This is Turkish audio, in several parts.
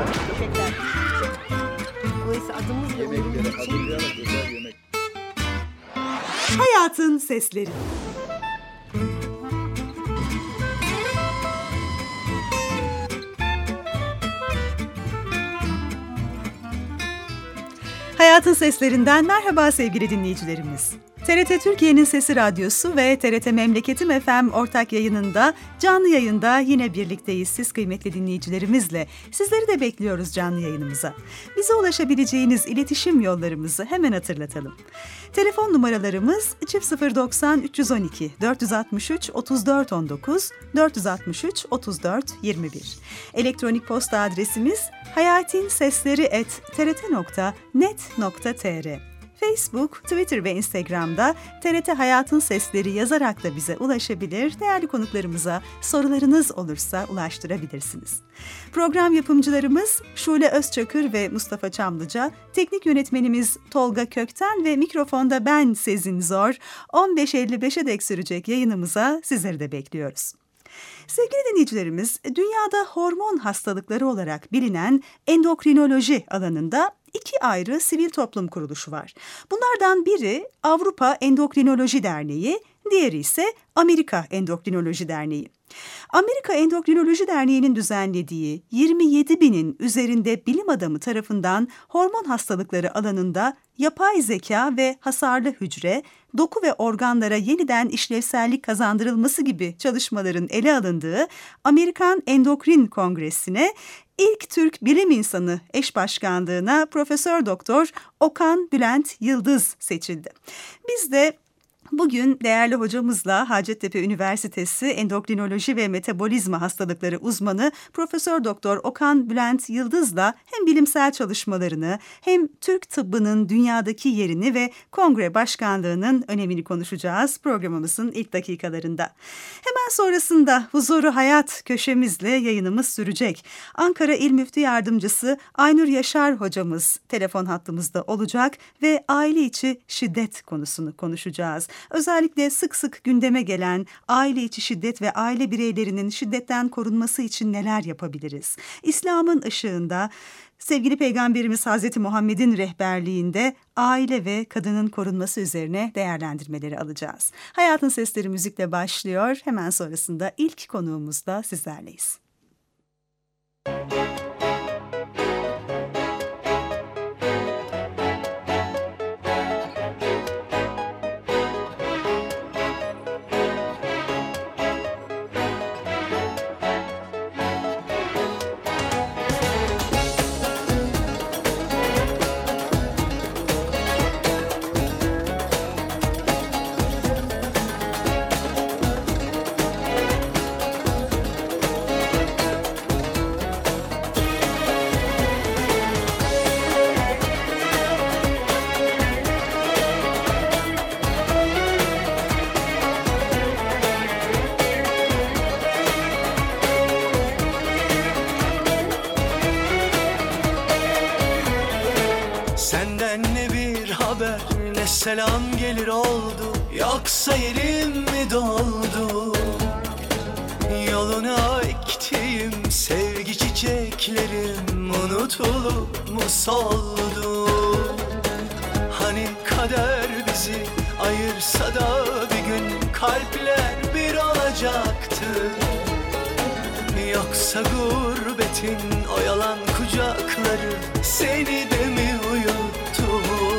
Teşekkürler. Dolayısıyla adımız ve Yemekleri hazırlayarak özel yemek. Hayatın Sesleri. Hayatın Seslerinden merhaba sevgili dinleyicilerimiz. TRT Türkiye'nin Sesi Radyosu ve TRT Memleketim FM ortak yayınında, canlı yayında yine birlikteyiz siz kıymetli dinleyicilerimizle. Sizleri de bekliyoruz canlı yayınımıza. Bize ulaşabileceğiniz iletişim yollarımızı hemen hatırlatalım. Telefon numaralarımız 090 312 463 34 19 463 34 21. Elektronik posta adresimiz hayatinsesleri@trt.net.tr. Facebook, Twitter ve Instagram'da TRT Hayatın Sesleri yazarak da bize ulaşabilir, değerli konuklarımıza sorularınız olursa ulaştırabilirsiniz. Program yapımcılarımız Şule Özçakır ve Mustafa Çamlıca, teknik yönetmenimiz Tolga Kökten ve mikrofonda ben Sezin Zor. 15.55'e dek sürecek yayınımıza sizleri de bekliyoruz. Sevgili dinleyicilerimiz, dünyada hormon hastalıkları olarak bilinen endokrinoloji alanında 2 ayrı sivil toplum kuruluşu var. Bunlardan biri Avrupa Endokrinoloji Derneği, diğeri ise Amerika Endokrinoloji Derneği. Amerika Endokrinoloji Derneği'nin düzenlediği 27 binin üzerinde bilim adamı tarafından hormon hastalıkları alanında yapay zeka ve hasarlı hücre, doku ve organlara yeniden işlevsellik kazandırılması gibi çalışmaların ele alındığı Amerikan Endokrin Kongresi'ne ilk Türk bilim insanı eş başkanlığına Profesör Doktor Okan Bülent Yıldız seçildi. Biz de bugün değerli hocamızla Hacettepe Üniversitesi Endokrinoloji ve Metabolizma Hastalıkları uzmanı Profesör Doktor Okan Bülent Yıldız'la hem bilimsel çalışmalarını hem Türk tıbbının dünyadaki yerini ve kongre başkanlığının önemini konuşacağız programımızın ilk dakikalarında. Hemen sonrasında Huzuru Hayat köşemizle yayınımız sürecek. Ankara İl Müftü Yardımcısı Aynur Yaşar hocamız telefon hattımızda olacak ve aile içi şiddet konusunu konuşacağız. Özellikle sık sık gündeme gelen aile içi şiddet ve aile bireylerinin şiddetten korunması için neler yapabiliriz? İslam'ın ışığında sevgili Peygamberimiz Hazreti Muhammed'in rehberliğinde aile ve kadının korunması üzerine değerlendirmeleri alacağız. Hayatın Sesleri müzikle başlıyor. Hemen sonrasında ilk konuğumuzda sizlerleyiz. Selam gelir oldu, yoksa yerim mi doldu? Yoluna ektiğim sevgi çiçeklerim unutulup mu soldu? Hani kader bizi ayırsa da bir gün kalpler bir olacaktı. Yoksa gurbetin o yalan kucakları seni de mi uyuttu?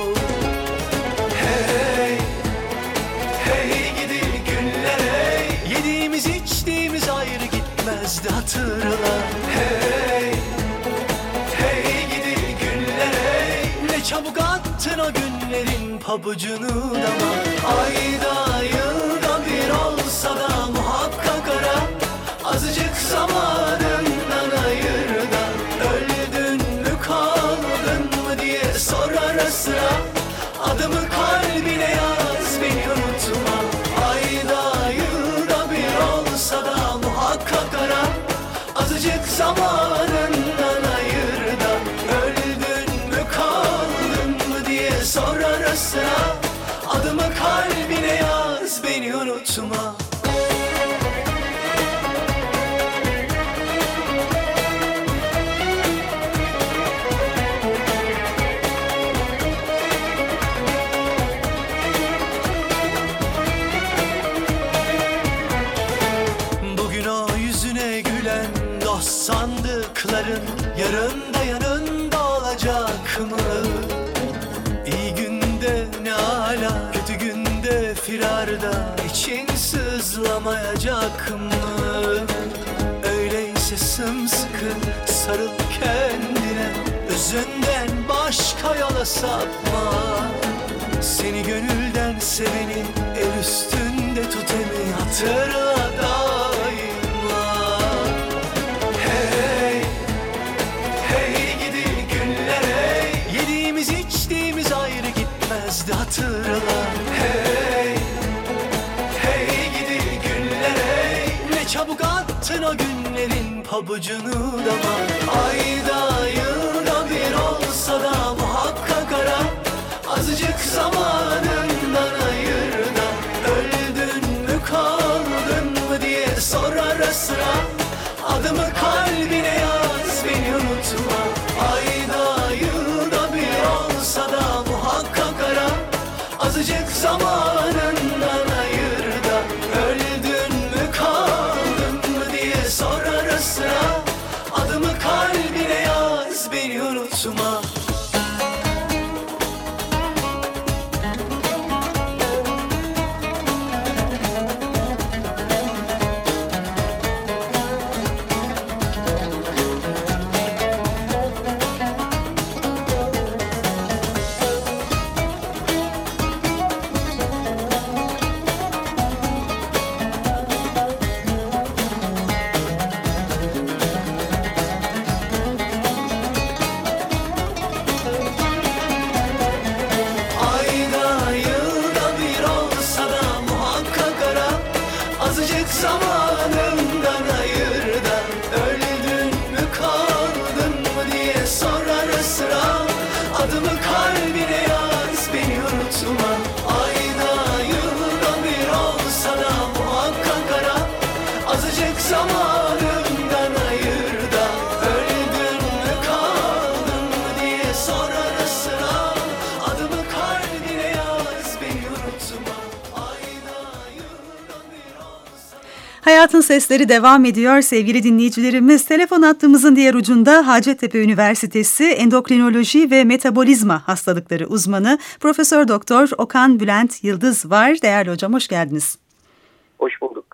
Hey, hey gidi günler hey. Yediğimiz içtiğimiz ayrı gitmezdi hatırla. Hey, hey gidi günler hey. Ne çabuk attın o günlerin pabucunu dama. Ayda yılda bir olsa da muhakkak ara. Azıcık zamanından ayır da öldün mü kaldın mı diye sor ara sıra. Adımı kalbine yaz beni unutma. Ayda yılda bir olsa da muhakkak ara. Azıcık zamanından ayır da öldün mü kaldın mı diye sor ara sıra. Adımı kalbine yaz beni unutma. kucakların yarın da yanında olacak mı? İyi günde ne ala, kötü günde firarda için sızlamayacak mı? Öyleyse sımsıkı sarıl kendine, özünden başka yola sapma. Seni gönülden seveni el üstünde tut, emin hatırla daima. Hey, hey gidi günler hey, yediğimiz içtiğimiz ayrı gitmezdi hatırla. Hey, hey gidi günler hey, ne çabuk attın o günlerin pabucunu dama. Ayda yılda bir olsa da muhakkak ara, azıcık zamanından ayır da. Öldün mü kaldın mı diye sor ara sıra, adımı kalbine yaz beni unutma. Ayda yılda bir olsa da muhakkak ara, azıcık zamanından ayır da. Öldün mü kaldın mı diye sor ara sıra, adımı kalbine yaz beni unutma. Hayatın Sesleri devam ediyor sevgili dinleyicilerimiz. Telefon hattımızın diğer ucunda Hacettepe Üniversitesi Endokrinoloji ve Metabolizma Hastalıkları uzmanı Profesör Doktor Okan Bülent Yıldız var. Değerli hocam, hoş geldiniz. Hoş bulduk.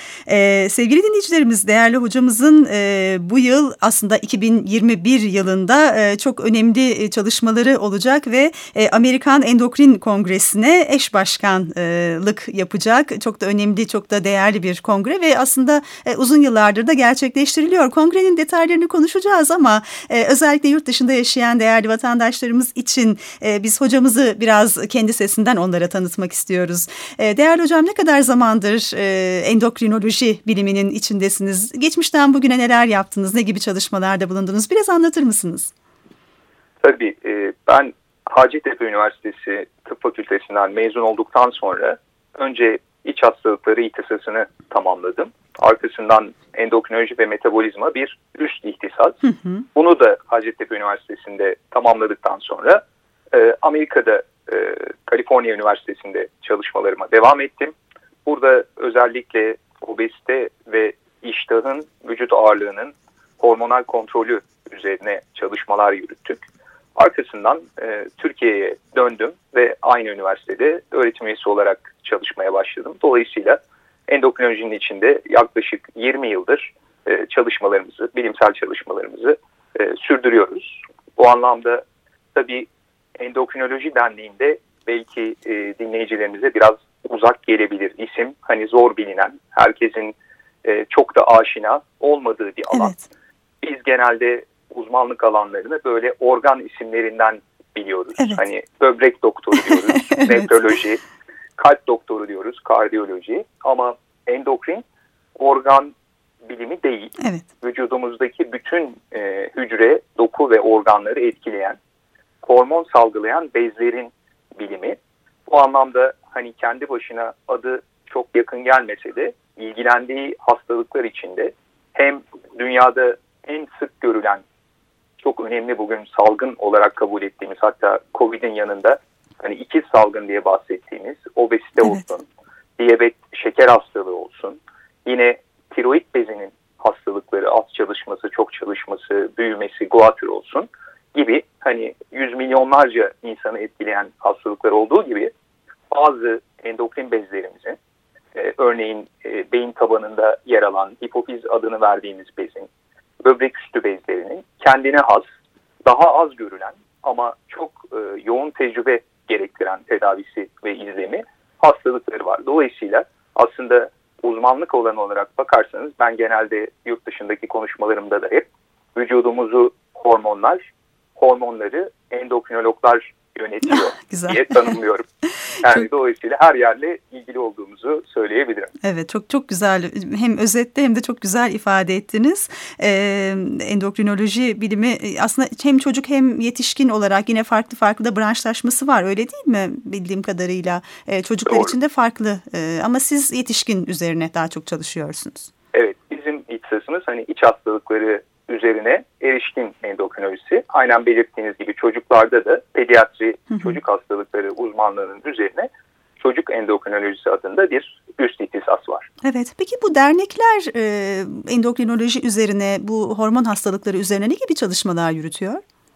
Sevgili dinleyicilerimiz, değerli hocamızın bu yıl aslında 2021 yılında çok önemli çalışmaları olacak ve Amerikan Endokrin Kongresi'ne eş başkanlık yapacak. Çok da önemli, çok da değerli bir kongre ve aslında uzun yıllardır da gerçekleştiriliyor. Kongrenin detaylarını konuşacağız ama özellikle yurt dışında yaşayan değerli vatandaşlarımız için biz hocamızı biraz kendi sesinden onlara tanıtmak istiyoruz. Değerli hocam, ne kadar zamandır endokrinoloji biliminin içindesiniz? Geçmişten bugüne neler yaptınız? Ne gibi çalışmalarda bulundunuz? Biraz anlatır mısınız? Tabii. Ben Hacettepe Üniversitesi Tıp Fakültesinden mezun olduktan sonra önce iç hastalıkları ihtisasını tamamladım. Arkasından endokrinoloji ve metabolizma bir üst ihtisas. Bunu da Hacettepe Üniversitesi'nde tamamladıktan sonra Amerika'da Kaliforniya Üniversitesi'nde çalışmalarıma devam ettim. Burada özellikle obezite ve iştahın vücut ağırlığının hormonal kontrolü üzerine çalışmalar yürüttük. Arkasından Türkiye'ye döndüm ve aynı üniversitede öğretim üyesi olarak çalışmaya başladım. Dolayısıyla endokrinolojinin içinde yaklaşık 20 yıldır çalışmalarımızı, bilimsel çalışmalarımızı sürdürüyoruz. Bu anlamda tabii endokrinoloji dendiğinde belki dinleyicilerimize biraz uzak gelebilir isim. Hani zor bilinen, herkesin çok da aşina olmadığı bir alan. Evet. Biz genelde uzmanlık alanlarını böyle organ isimlerinden biliyoruz. Evet. Hani böbrek doktoru diyoruz, evet. Nefroloji, kalp doktoru diyoruz, kardiyoloji. Ama endokrin organ bilimi değil. Evet. Vücudumuzdaki bütün hücre, doku ve organları etkileyen, hormon salgılayan bezlerin bilimi. Bu anlamda hani kendi başına adı çok yakın gelmese de ilgilendiği hastalıklar içinde hem dünyada en sık görülen, çok önemli bugün salgın olarak kabul ettiğimiz, hatta Covid'in yanında hani ikiz salgın diye bahsettiğimiz obezite olsun, diyabet, şeker hastalığı olsun, yine tiroid bezinin hastalığı hastalıkları, az çalışması, çok çalışması, büyümesi, guatr olsun gibi hani yüz milyonlarca insanı etkileyen hastalıklar olduğu gibi bazı endokrin bezlerimizin örneğin beyin tabanında yer alan hipofiz adını verdiğimiz bezin, böbrek üstü bezlerinin kendine has, daha az görülen ama çok yoğun tecrübe gerektiren tedavisi ve izlemi hastalıkları var. Dolayısıyla aslında uzmanlık alanı olarak bakarsanız ben genelde yurt dışındaki konuşmalarımda da hep vücudumuzu hormonları endokrinologlar yönetiyor diye tanımlıyorum. Yani dolayısıyla her yerle ilgili olduğumuzu söyleyebilirim. Evet, çok güzel, hem özette hem de çok güzel ifade ettiniz. Endokrinoloji bilimi aslında hem çocuk hem yetişkin olarak yine farklı da branşlaşması var, öyle değil mi bildiğim kadarıyla? Çocuklar için de farklı ama siz yetişkin üzerine daha çok çalışıyorsunuz. Evet, bizim ihtisasımız hani iç hastalıkları üzerine erişkin endokrinolojisi. Aynen belirttiğiniz gibi çocuklarda da pediatri çocuk hastalıkları uzmanlığının üzerine çocuk endokrinolojisi adında bir üst ihtisas var. Evet, peki bu dernekler endokrinoloji üzerine, bu hormon hastalıkları üzerine ne gibi çalışmalar yürütüyor?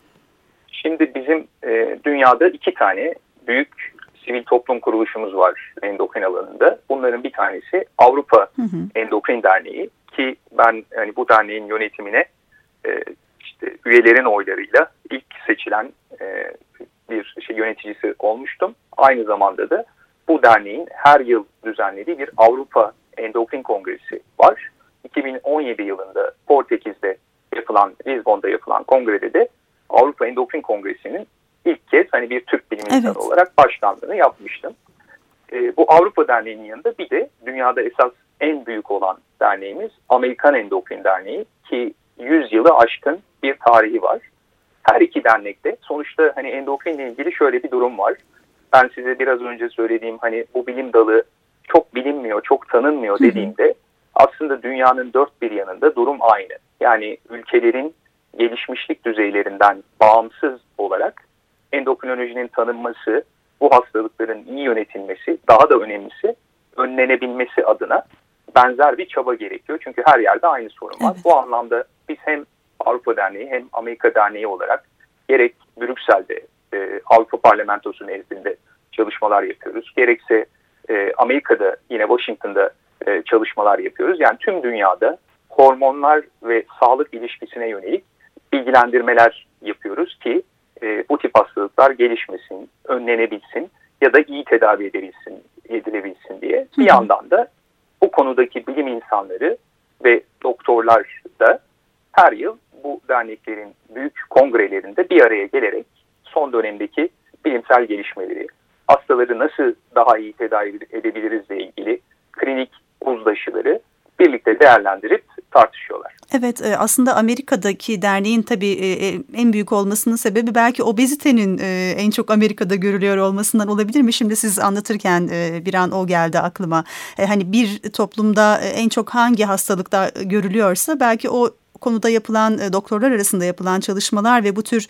Şimdi bizim dünyada 2 tane büyük sivil toplum kuruluşumuz var endokrin alanında. Bunların bir tanesi Avrupa Endokrin Derneği ki ben hani bu derneğin yönetimine işte üyelerin oylarıyla ilk seçilen bir yöneticisi olmuştum. Aynı zamanda da bu derneğin her yıl düzenlediği bir Avrupa Endokrin Kongresi var. 2017 yılında Portekiz'de Lizbon'da yapılan kongrede de Avrupa Endokrin Kongresi'nin ilk kez hani bir Türk bilim insanı olarak başkanlığını yapmıştım. Bu Avrupa Derneği'nin yanında bir de dünyada esas en büyük olan derneğimiz Amerikan Endokrin Derneği ki 100 yılı aşkın bir tarihi var. Her iki dernekte sonuçta hani endokrinle ilgili şöyle bir durum var. Ben size biraz önce söylediğim hani bu bilim dalı çok bilinmiyor, çok tanınmıyor dediğimde aslında dünyanın dört bir yanında durum aynı. Yani ülkelerin gelişmişlik düzeylerinden bağımsız olarak endokrinolojinin tanınması, bu hastalıkların iyi yönetilmesi, daha da önemlisi önlenebilmesi adına benzer bir çaba gerekiyor. Çünkü her yerde aynı sorun var. Evet. Bu anlamda biz hem Avrupa Derneği hem Amerika Derneği olarak gerek Brüksel'de Avrupa Parlamentosu nezdinde çalışmalar yapıyoruz. Gerekse Amerika'da yine Washington'da çalışmalar yapıyoruz. Yani tüm dünyada hormonlar ve sağlık ilişkisine yönelik bilgilendirmeler yapıyoruz ki bu tip hastalıklar gelişmesin, önlenebilsin ya da iyi tedavi edilebilsin diye. Bir yandan da bu konudaki bilim insanları ve doktorlar da her yıl bu derneklerin büyük kongrelerinde bir araya gelerek son dönemdeki bilimsel gelişmeleri, hastaları nasıl daha iyi tedavi edebilirizle ilgili klinik uzlaşıları birlikte değerlendirip tartışıyorlar. Evet, aslında Amerika'daki derneğin tabii en büyük olmasının sebebi belki obezitenin en çok Amerika'da görülüyor olmasından olabilir mi? Şimdi siz anlatırken bir an o geldi aklıma. Hani bir toplumda en çok hangi hastalıkta görülüyorsa belki o konuda yapılan, doktorlar arasında yapılan çalışmalar ve bu tür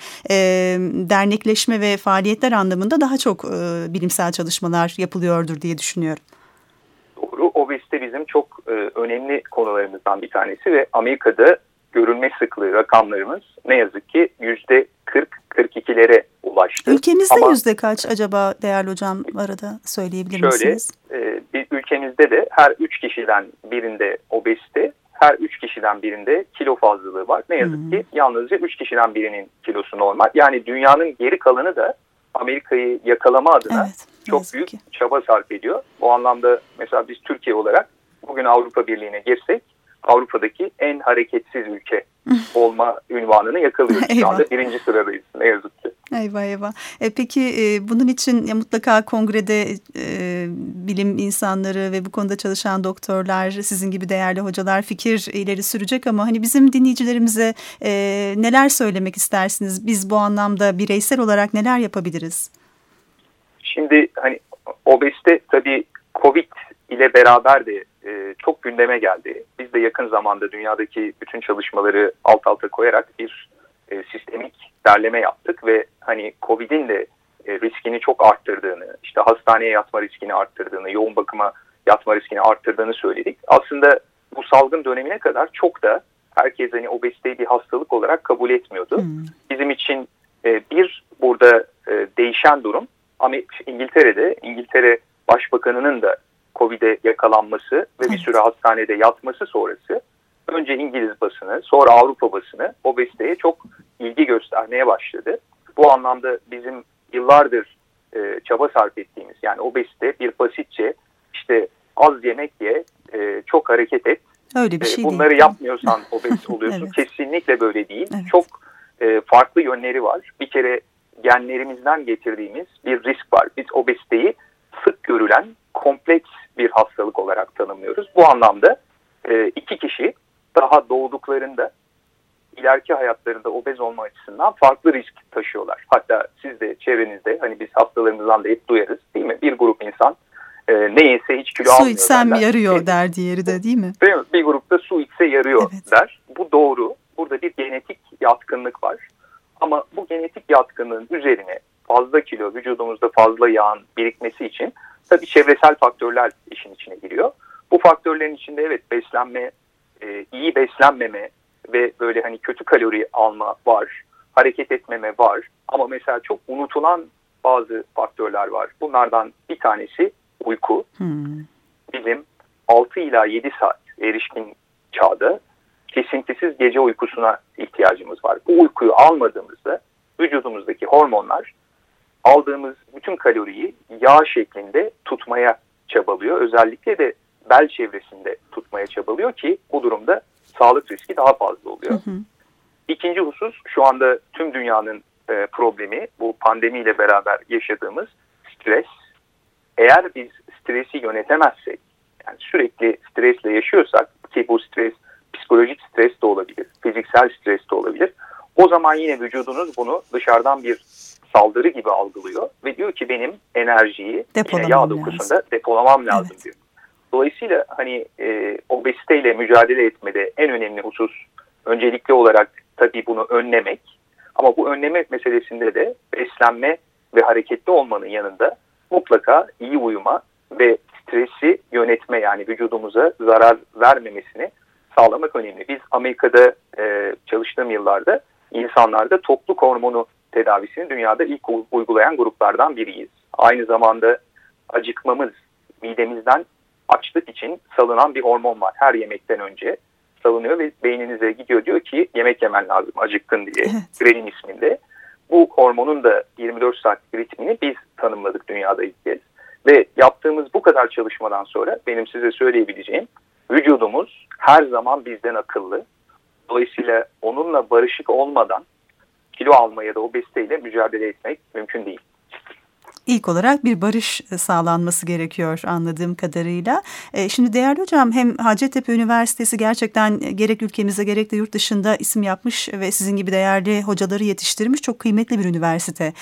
dernekleşme ve faaliyetler anlamında daha çok bilimsel çalışmalar yapılıyordur diye düşünüyorum. Doğru. Obezite bizim çok önemli konularımızdan bir tanesi ve Amerika'da görülme sıklığı rakamlarımız ne yazık ki %40-42'lere ulaştı. Ülkemizde yüzde kaç acaba değerli hocam, arada söyleyebilir misiniz? Şöyle, ülkemizde de her 3 kişiden birinde obezite, her 3 kişiden birinde kilo fazlalığı var. Ne yazık ki yalnızca 3 kişiden birinin kilosu normal. Yani dünyanın geri kalanı da Amerika'yı yakalama adına çok büyük çaba sarf ediyor. Bu anlamda mesela biz Türkiye olarak bugün Avrupa Birliği'ne girsek Avrupa'daki en hareketsiz ülke olma ünvanını yakalıyoruz. Şu anda 1. sıradayız ne yazık ki. Eyvah. Peki bunun için mutlaka kongrede bilim insanları ve bu konuda çalışan doktorlar, sizin gibi değerli hocalar fikir ileri sürecek ama hani bizim dinleyicilerimize neler söylemek istersiniz? Biz bu anlamda bireysel olarak neler yapabiliriz? Şimdi hani obezite tabii Covid ile beraber de çok gündeme geldi. Biz de yakın zamanda dünyadaki bütün çalışmaları alt alta koyarak bir sistemik derleme yaptık ve hani Covid'in de riskini çok arttırdığını, işte hastaneye yatma riskini arttırdığını, yoğun bakıma yatma riskini arttırdığını söyledik. Aslında bu salgın dönemine kadar çok da herkes hani obeziteyi bir hastalık olarak kabul etmiyordu. Bizim için bir burada değişen durum ama İngiltere'de İngiltere Başbakanı'nın da Covid'e yakalanması ve bir süre hastanede yatması sonrası önce İngiliz basını sonra Avrupa basını obeziteye çok ilgi göstermeye başladı. Bu anlamda bizim yıllardır çaba sarf ettiğimiz yani obezite bir basitçe işte az yemek ye, çok hareket et. Öyle bir şey bunları değil. Yapmıyorsan obez oluyorsun. Evet. Kesinlikle böyle değil. Evet. Çok farklı yönleri var. Bir kere genlerimizden getirdiğimiz bir risk var. Biz obeziteyi sık görülen kompleks bir hastalık olarak tanımlıyoruz. Bu anlamda iki kişi daha doğduklarında ileriki hayatlarında obez olma açısından farklı risk taşıyorlar. Hatta siz de çevrenizde hani biz hastalarımızdan da hep duyarız değil mi? Bir grup insan ne yese hiç kilo almıyor. Su içsem yarıyor der diğeri de değil mi? Değil mi? Bir grupta su içse yarıyor der. Bu doğru. Burada bir genetik yatkınlık var. Ama bu genetik yatkınlığın üzerine fazla kilo, vücudumuzda fazla yağın birikmesi için tabii çevresel faktörler işin içine giriyor. Bu faktörlerin içinde evet beslenme, iyi beslenmeme ve böyle hani kötü kalori alma var. Hareket etmeme var. Ama mesela çok unutulan bazı faktörler var. Bunlardan bir tanesi uyku. Bizim 6 ila 7 saat erişkin çağda kesintisiz gece uykusuna ihtiyacımız var. Bu uykuyu almadığımızda vücudumuzdaki hormonlar aldığımız bütün kaloriyi yağ şeklinde tutmaya çabalıyor. Özellikle de bel çevresinde tutmaya çabalıyor ki bu durumda sağlık riski daha fazla oluyor. İkinci husus şu anda tüm dünyanın problemi bu pandemiyle beraber yaşadığımız stres. Eğer biz stresi yönetemezsek yani sürekli stresle yaşıyorsak ki bu stres psikolojik stres de olabilir, fiziksel stres de olabilir. O zaman yine vücudunuz bunu dışarıdan bir saldırı gibi algılıyor ve diyor ki benim enerjiyi yağ dokusunda depolamam lazım diyor. Dolayısıyla hani obeziteyle mücadele etmede en önemli husus öncelikli olarak tabii bunu önlemek. Ama bu önleme meselesinde de beslenme ve hareketli olmanın yanında mutlaka iyi uyuma ve stresi yönetme yani vücudumuza zarar vermemesini sağlamak önemli. Biz Amerika'da çalıştığım yıllarda insanlarda tokluk hormonu tedavisini dünyada ilk uygulayan gruplardan biriyiz. Aynı zamanda acıkmamız, midemizden açlık için salınan bir hormon var. Her yemekten önce salınıyor ve beyninize gidiyor diyor ki yemek yemen lazım acıktın diye. Grelin isminde. Bu hormonun da 24 saat ritmini biz tanımladık dünyada ilk kez. Ve yaptığımız bu kadar çalışmadan sonra benim size söyleyebileceğim vücudumuz her zaman bizden akıllı. Dolayısıyla onunla barışık olmadan kilo alma ya da obeziteyle mücadele etmek mümkün değil. İlk olarak bir barış sağlanması gerekiyor anladığım kadarıyla. Şimdi değerli hocam hem Hacettepe Üniversitesi gerçekten gerek ülkemizde gerek de yurt dışında isim yapmış ve sizin gibi değerli hocaları yetiştirmiş çok kıymetli bir üniversite.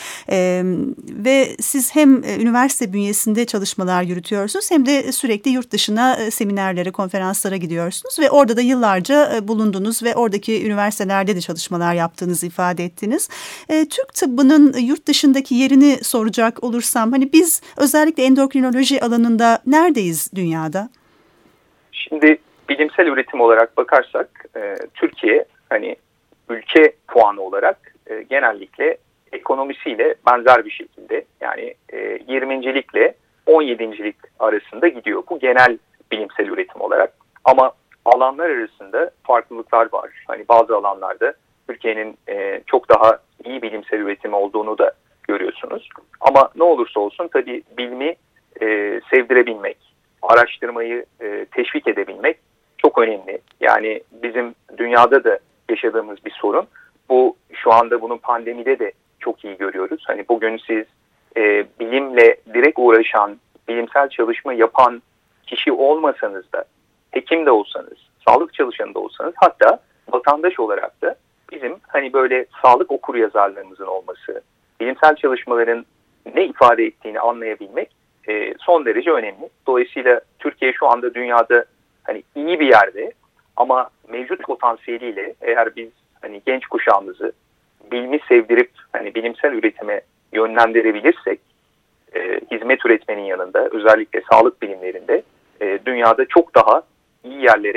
Ve siz hem üniversite bünyesinde çalışmalar yürütüyorsunuz hem de sürekli yurt dışına seminerlere, konferanslara gidiyorsunuz ve orada da yıllarca bulundunuz ve oradaki üniversitelerde de çalışmalar yaptığınızı ifade ettiniz. Türk tıbbının yurt dışındaki yerini soracak olursam hani biz özellikle endokrinoloji alanında neredeyiz dünyada? Şimdi bilimsel üretim olarak bakarsak Türkiye hani ülke puanı olarak genellikle ekonomisiyle benzer bir şekilde yani 20.likle 17.lik arasında gidiyor. Bu genel bilimsel üretim olarak ama alanlar arasında farklılıklar var. Hani bazı alanlarda Türkiye'nin çok daha iyi bilimsel üretim olduğunu da görüyorsunuz. Ama ne olursa olsun tabii bilimi sevdirebilmek, araştırmayı teşvik edebilmek çok önemli. Yani bizim dünyada da yaşadığımız bir sorun. Bu şu anda bunun pandemide de çok iyi görüyoruz. Hani bugün siz bilimle direkt uğraşan, bilimsel çalışma yapan kişi olmasanız da, hekim de olsanız, sağlık çalışanı da olsanız hatta vatandaş olarak da bizim hani böyle sağlık okuryazarlığımızın olması, bilimsel çalışmaların ne ifade ettiğini anlayabilmek son derece önemli. Dolayısıyla Türkiye şu anda dünyada hani iyi bir yerde ama mevcut potansiyeliyle eğer biz hani genç kuşağımızı bilimi sevdirip hani bilimsel üretime yönlendirebilirsek hizmet üretmenin yanında özellikle sağlık bilimlerinde dünyada çok daha iyi yerlere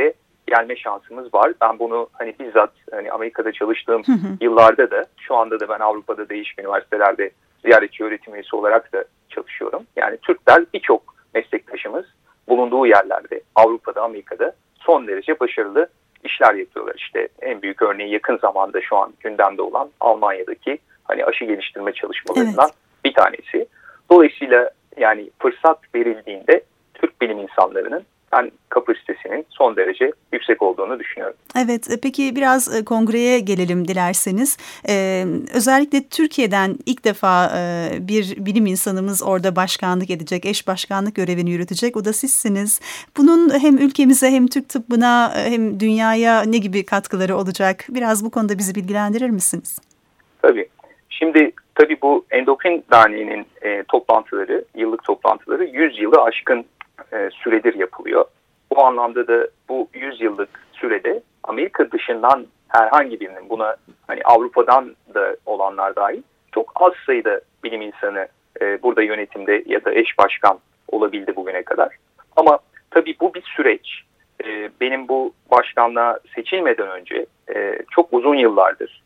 gelme şansımız var. Ben bunu hani bizzat hani Amerika'da çalıştığım yıllarda da, şu anda da ben Avrupa'da değişik üniversitelerde ziyaretçi öğretim üyesi olarak da çalışıyorum. Yani Türkler, birçok meslektaşımız bulunduğu yerlerde, Avrupa'da, Amerika'da son derece başarılı işler yapıyorlar. İşte en büyük örneği yakın zamanda şu an gündemde olan Almanya'daki hani aşı geliştirme çalışmalarından bir tanesi. Dolayısıyla yani fırsat verildiğinde Türk bilim insanlarının kapasitesinin son derece yüksek olduğunu düşünüyorum. Evet, peki biraz kongreye gelelim dilerseniz. Özellikle Türkiye'den ilk defa bir bilim insanımız orada başkanlık edecek, eş başkanlık görevini yürütecek. O da sizsiniz. Bunun hem ülkemize hem Türk tıbbına hem dünyaya ne gibi katkıları olacak? Biraz bu konuda bizi bilgilendirir misiniz? Tabii. Şimdi tabii bu Endokrin Derneği'nin toplantıları, yıllık toplantıları 100 yılı aşkın süredir yapılıyor. Bu anlamda da bu 100 yıllık sürede Amerika dışından herhangi birinin, buna hani Avrupa'dan da olanlar dahil, çok az sayıda bilim insanı burada yönetimde ya da eş başkan olabildi bugüne kadar. Ama tabii bu bir süreç. Benim bu başkanlığa seçilmeden önce çok uzun yıllardır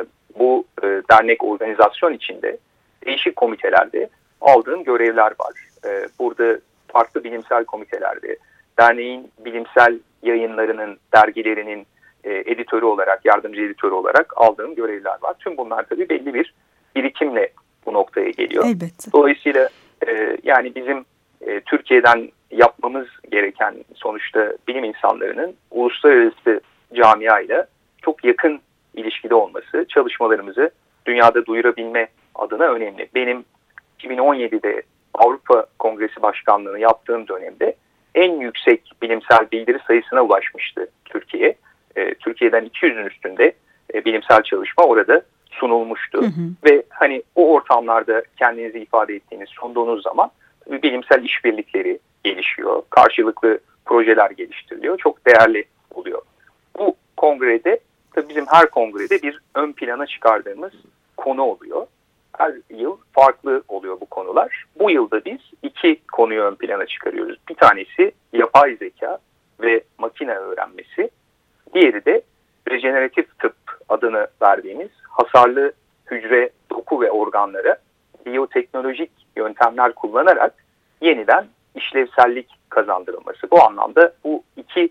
bu dernek organizasyon içinde değişik komitelerde aldığım görevler var. Burada farklı bilimsel komitelerde, derneğin bilimsel yayınlarının, dergilerinin editörü olarak, yardımcı editörü olarak aldığım görevler var. Tüm bunlar tabii belli bir birikimle bu noktaya geliyor. Elbette. Dolayısıyla yani bizim Türkiye'den yapmamız gereken, sonuçta bilim insanlarının uluslararası camiayla çok yakın ilişkide olması, çalışmalarımızı dünyada duyurabilme adına önemli. Benim 2017'de Avrupa Kongresi Başkanlığı'nı yaptığım dönemde en yüksek bilimsel bildiri sayısına ulaşmıştı Türkiye. Türkiye'den 200'ün üstünde bilimsel çalışma orada sunulmuştu. Ve hani o ortamlarda kendinizi ifade ettiğiniz, sunduğunuz zaman bilimsel işbirlikleri gelişiyor. Karşılıklı projeler geliştiriliyor. Çok değerli oluyor. Bu kongrede, tabii bizim her kongrede bir ön plana çıkardığımız konu oluyor. Her yıl farklı oluyor bu konular. Bu yılda biz 2 konuyu ön plana çıkarıyoruz. Bir tanesi yapay zeka ve makine öğrenmesi. Diğeri de rejeneratif tıp adını verdiğimiz hasarlı hücre, doku ve organlara biyoteknolojik yöntemler kullanarak yeniden işlevsellik kazandırılması. Bu anlamda bu iki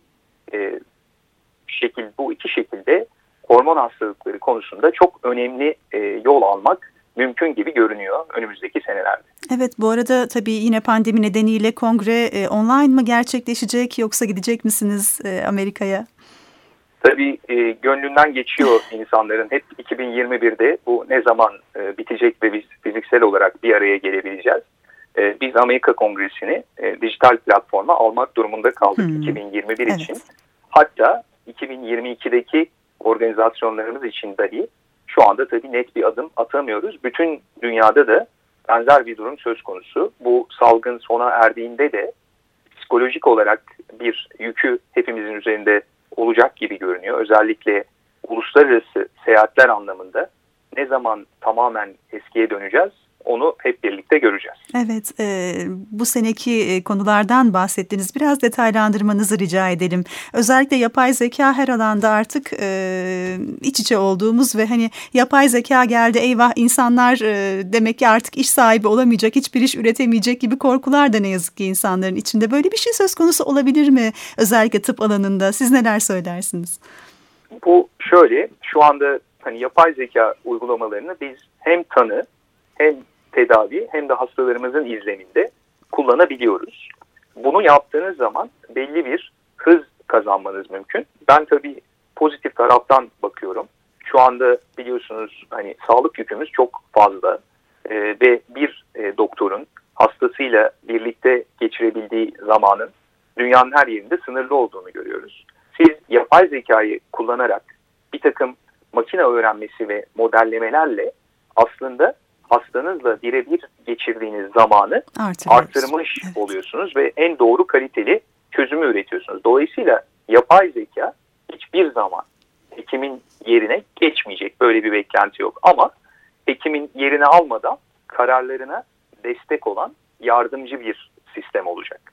şekilde hormon hastalıkları konusunda çok önemli yol almak mümkün gibi görünüyor önümüzdeki senelerde. Evet, bu arada tabii yine pandemi nedeniyle kongre online mı gerçekleşecek, yoksa gidecek misiniz Amerika'ya? Tabii gönlünden geçiyor insanların, hep 2021'de bu ne zaman bitecek ve biz fiziksel olarak bir araya gelebileceğiz. Biz Amerika Kongresi'ni dijital platforma almak durumunda kaldık 2021 için. Hatta 2022'deki organizasyonlarımız için dahi şu anda tabii net bir adım atamıyoruz. Bütün dünyada da benzer bir durum söz konusu. Bu salgın sona erdiğinde de psikolojik olarak bir yükü hepimizin üzerinde olacak gibi görünüyor. Özellikle uluslararası seyahatler anlamında ne zaman tamamen eskiye döneceğiz, onu hep birlikte göreceğiz. Evet, bu seneki konulardan bahsettiniz. Biraz detaylandırmanızı rica edelim. Özellikle yapay zeka her alanda artık iç içe olduğumuz ve hani yapay zeka geldi, eyvah insanlar demek ki artık iş sahibi olamayacak, hiçbir iş üretemeyecek gibi korkular da ne yazık ki insanların içinde. Böyle bir şey söz konusu olabilir mi? Özellikle tıp alanında. Siz neler söylersiniz? Bu şöyle, şu anda hani yapay zeka uygulamalarını biz hem tanı, hem tedavi, hem de hastalarımızın izleminde kullanabiliyoruz. Bunu yaptığınız zaman belli bir hız kazanmanız mümkün. Ben tabii pozitif taraftan bakıyorum. Şu anda biliyorsunuz hani sağlık yükümüz çok fazla ve bir doktorun hastasıyla birlikte geçirebildiği zamanın dünyanın her yerinde sınırlı olduğunu görüyoruz. Siz yapay zekayı kullanarak bir takım makine öğrenmesi ve modellemelerle aslında hastanızla birebir geçirdiğiniz zamanı artırmış oluyorsunuz ve en doğru kaliteli çözümü üretiyorsunuz. Dolayısıyla yapay zeka hiçbir zaman hekimin yerine geçmeyecek. Böyle bir beklenti yok. Ama hekimin yerini almadan kararlarına destek olan yardımcı bir sistem olacak.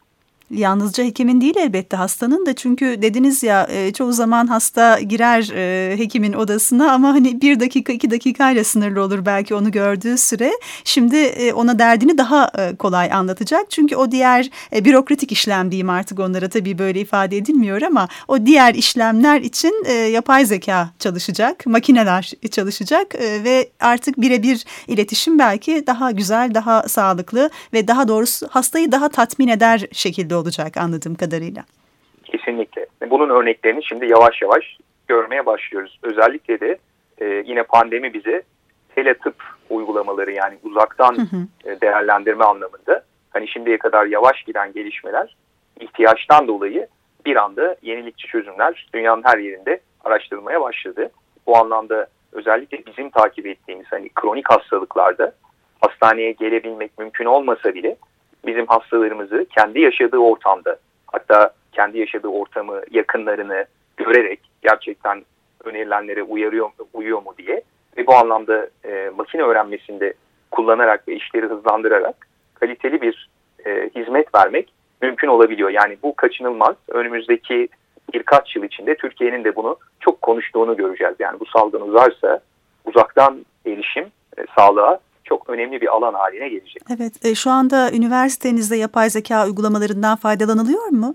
Yalnızca hekimin değil elbette hastanın da, çünkü dediniz ya çoğu zaman hasta girer hekimin odasına ama hani 1 dakika 2 dakikayla sınırlı olur belki onu gördüğü süre. Şimdi ona derdini daha kolay anlatacak çünkü o diğer bürokratik işlem diyeyim artık onlara, tabii böyle ifade edilmiyor ama o diğer işlemler için yapay zeka çalışacak, makineler çalışacak ve artık birebir iletişim belki daha güzel, daha sağlıklı ve daha doğrusu hastayı daha tatmin eder şekilde olacak anladığım kadarıyla. Kesinlikle. Bunun örneklerini şimdi yavaş yavaş görmeye başlıyoruz. Özellikle de yine pandemi bize teletıp uygulamaları, yani uzaktan değerlendirme anlamında hani şimdiye kadar yavaş giden gelişmeler ihtiyaçtan dolayı bir anda yenilikçi çözümler dünyanın her yerinde araştırılmaya başladı. Bu anlamda özellikle bizim takip ettiğimiz hani kronik hastalıklarda hastaneye gelebilmek mümkün olmasa bile bizim hastalarımızı kendi yaşadığı ortamda, hatta kendi yaşadığı ortamı, yakınlarını görerek gerçekten önerilenlere uyuyor mu diye ve bu anlamda makine öğrenmesinde kullanarak ve işleri hızlandırarak kaliteli bir hizmet vermek mümkün olabiliyor. Yani bu kaçınılmaz. Önümüzdeki birkaç yıl içinde Türkiye'nin de bunu çok konuştuğunu göreceğiz. Yani bu salgın uzarsa uzaktan erişim sağlığa çok önemli bir alan haline gelecek. Evet, şu anda üniversitenizde yapay zeka uygulamalarından faydalanılıyor mu?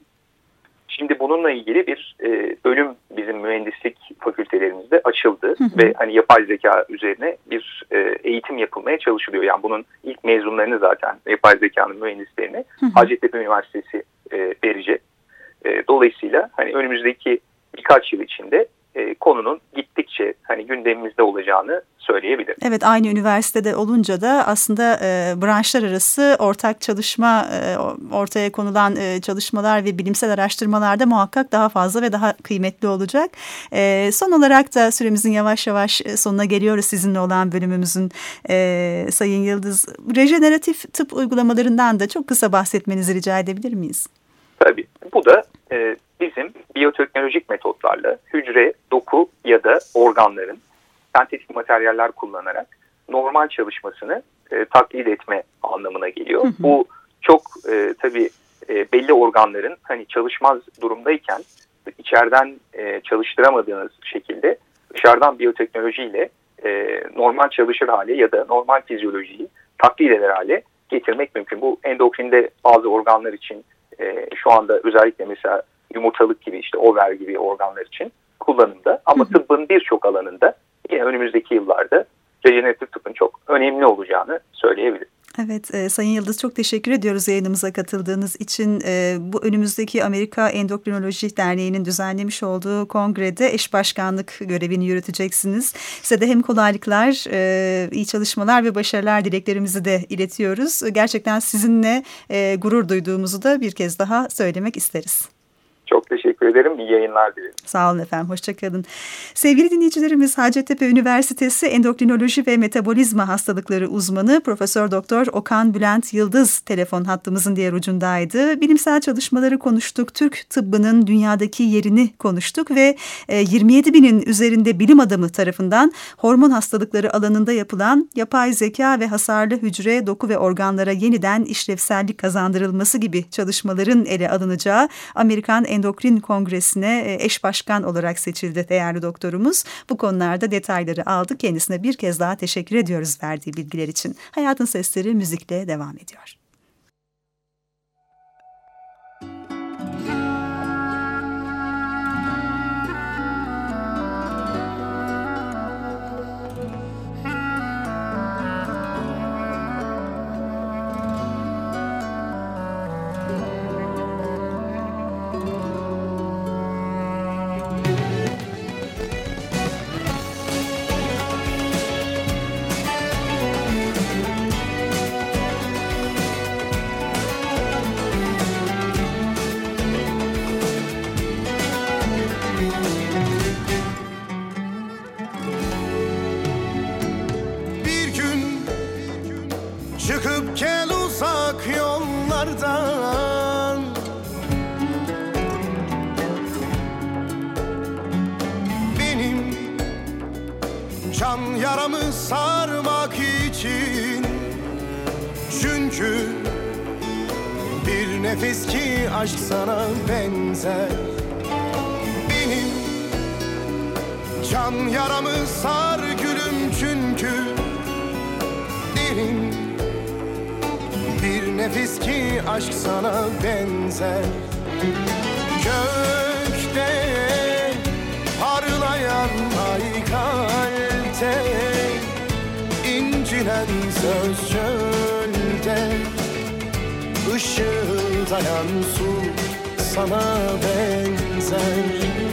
Şimdi bununla ilgili bir bölüm bizim mühendislik fakültelerimizde açıldı ve hani yapay zeka üzerine bir eğitim yapılmaya çalışılıyor. Yani bunun ilk mezunlarını zaten yapay zekanın mühendislerini Hacettepe Üniversitesi verecek. Dolayısıyla hani önümüzdeki birkaç yıl içinde konunun gittikçe hani gündemimizde olacağını söyleyebilirim. Evet, aynı üniversitede olunca da aslında branşlar arası ortak çalışma, ortaya konulan çalışmalar ve bilimsel araştırmalar da muhakkak daha fazla ve daha kıymetli olacak. Son olarak da süremizin yavaş yavaş sonuna geliyoruz sizinle olan bölümümüzün. Sayın Yıldız, rejeneratif tıp uygulamalarından da çok kısa bahsetmenizi rica edebilir miyiz? Tabii. Bu da bizim biyoteknolojik metotlarla hücre, doku ya da organların sentetik materyaller kullanarak normal çalışmasını taklit etme anlamına geliyor. Bu çok tabii belli organların hani çalışmaz durumdayken içeriden çalıştıramadığınız şekilde dışarıdan biyoteknolojiyle normal çalışır hale ya da normal fizyolojiyi taklit eder hale getirmek mümkün. Bu endokrinde bazı organlar için şu anda özellikle mesela yumurtalık gibi, işte over gibi organlar için kullanımda, ama tıbbın birçok alanında yine önümüzdeki yıllarda rejeneratif tıbbın çok önemli olacağını söyleyebilirim. Evet, Sayın Yıldız, çok teşekkür ediyoruz yayınımıza katıldığınız için. Bu önümüzdeki Amerika Endokrinoloji Derneği'nin düzenlemiş olduğu kongrede eş başkanlık görevini yürüteceksiniz. Size de hem kolaylıklar, iyi çalışmalar ve başarılar dileklerimizi de iletiyoruz. Gerçekten sizinle gurur duyduğumuzu da bir kez daha söylemek isteriz. Çok teşekkür ederim. İyi yayınlar dilerim. Sağ olun efendim. Hoşçakalın. Sevgili dinleyicilerimiz, Hacettepe Üniversitesi Endokrinoloji ve Metabolizma Hastalıkları uzmanı Profesör Doktor Okan Bülent Yıldız telefon hattımızın diğer ucundaydı. Bilimsel çalışmaları konuştuk. Türk tıbbının dünyadaki yerini konuştuk ve 27 binin üzerinde bilim adamı tarafından hormon hastalıkları alanında yapılan yapay zeka ve hasarlı hücre, doku ve organlara yeniden işlevsellik kazandırılması gibi çalışmaların ele alınacağı Amerikan Endokrin Kongresi'ne eş başkan olarak seçildi değerli doktorumuz. Bu konularda detayları aldı. Kendisine bir kez daha teşekkür ediyoruz verdiği bilgiler için. Hayatın Sesleri müzikle devam ediyor. Çıkıp gel uzak yollardan, benim can yaramı sarmak için. Çünkü Bir nefis ki aşk sana benzer. Benim can yaramı sar gülüm çünkü derin. Bir nefis ki aşk sana benzer. Gökte parlayan ay kalpte, incinen söz çölde, ışıldayan su sana benzer.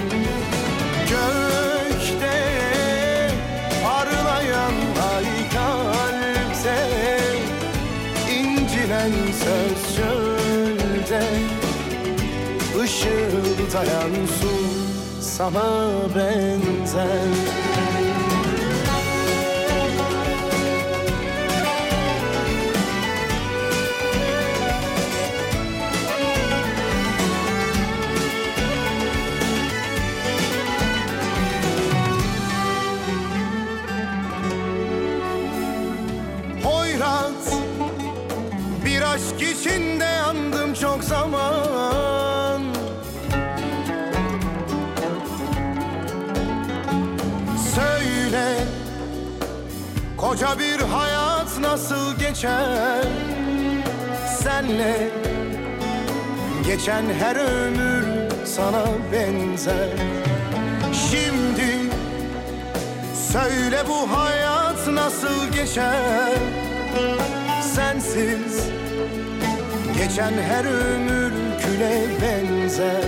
Gökte parlayan ay kalpte, incinen söz çölde, ışıldayan su sana benzer. Hoyrat bir aşk içinde yandım çok zaman. Söyle, koca bir hayat nasıl geçer senle? Geçen her ömür sana benzer. Şimdi söyle, bu hayat nasıl geçer sensiz? Geçen her ömür küle benzer.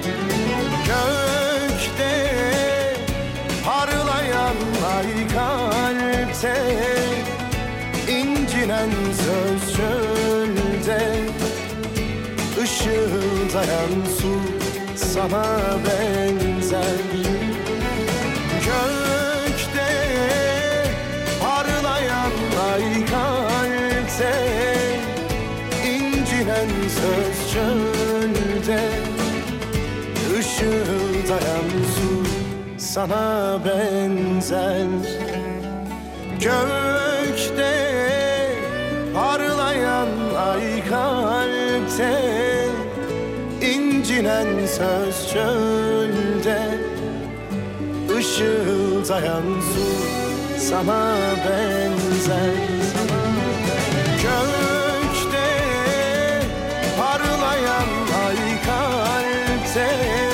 Gökte parlayan ay kalpte, incinen söz çölde, ışıldayan su sana benzer. Gökte parlayan ay kalpte, incinen söz çölde, ışıldayan su sana benzer. Gökte parlayan ay kalpte, incinen söz çölde, ışıldayan su sana benzer. Gökte parlayan ay kalpte,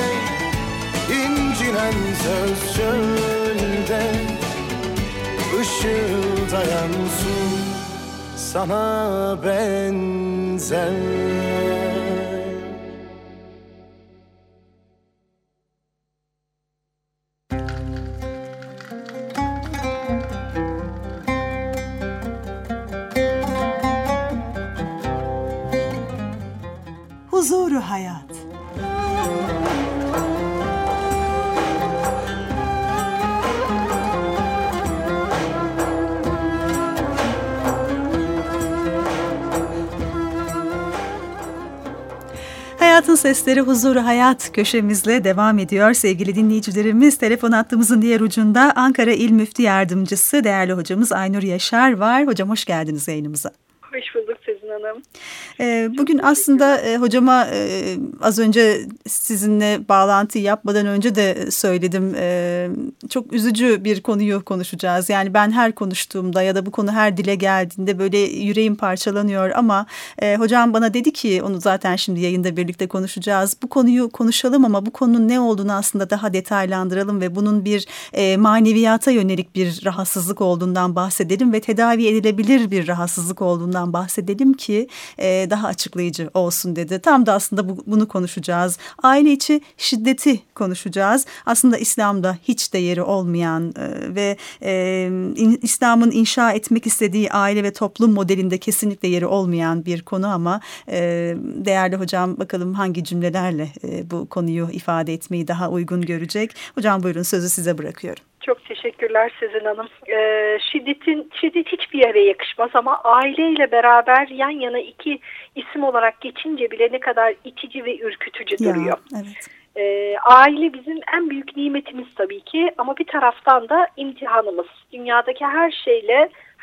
incinen söz çölde, ışıldayan su sana benzer. Huzuru hayat. Hayatın Sesleri Huzuru Hayat köşemizle devam ediyor. Sevgili dinleyicilerimiz, telefon hattımızın diğer ucunda Ankara İl Müftü Yardımcısı değerli hocamız Aynur Yaşar var. Hocam hoş geldiniz yayınımıza. Hoş bulduk Sezin Hanım. Bugün aslında hocama az önce sizinle bağlantı yapmadan önce de söyledim. Çok üzücü bir konuyu konuşacağız. Yani ben her konuştuğumda ya da bu konu her dile geldiğinde böyle yüreğim parçalanıyor. Ama hocam bana dedi ki, onu zaten şimdi yayında birlikte konuşacağız. Bu konuyu konuşalım ama bu konunun ne olduğunu aslında daha detaylandıralım ve bunun bir maneviyata yönelik bir rahatsızlık olduğundan bahsedelim ve tedavi edilebilir bir rahatsızlık olduğundan bahsedelim ki daha açıklayıcı olsun dedi. Tam da aslında bunu konuşacağız. Aile içi şiddeti konuşacağız. Aslında İslam'da hiç de yeri olmayan ve İslam'ın inşa etmek istediği aile ve toplum modelinde kesinlikle yeri olmayan bir konu ama değerli hocam bakalım hangi cümlelerle bu konuyu ifade etmeyi daha uygun görecek. Hocam buyurun, sözü size bırakıyorum. Çok teşekkürler Sezin Hanım. Şiddet hiçbir yere yakışmaz ama aileyle beraber yan yana iki isim olarak geçince bile ne kadar itici ve ürkütücü duruyor. Evet. Aile bizim en büyük nimetimiz tabii ki ama bir taraftan da imtihanımız. Dünyadaki her şeyle,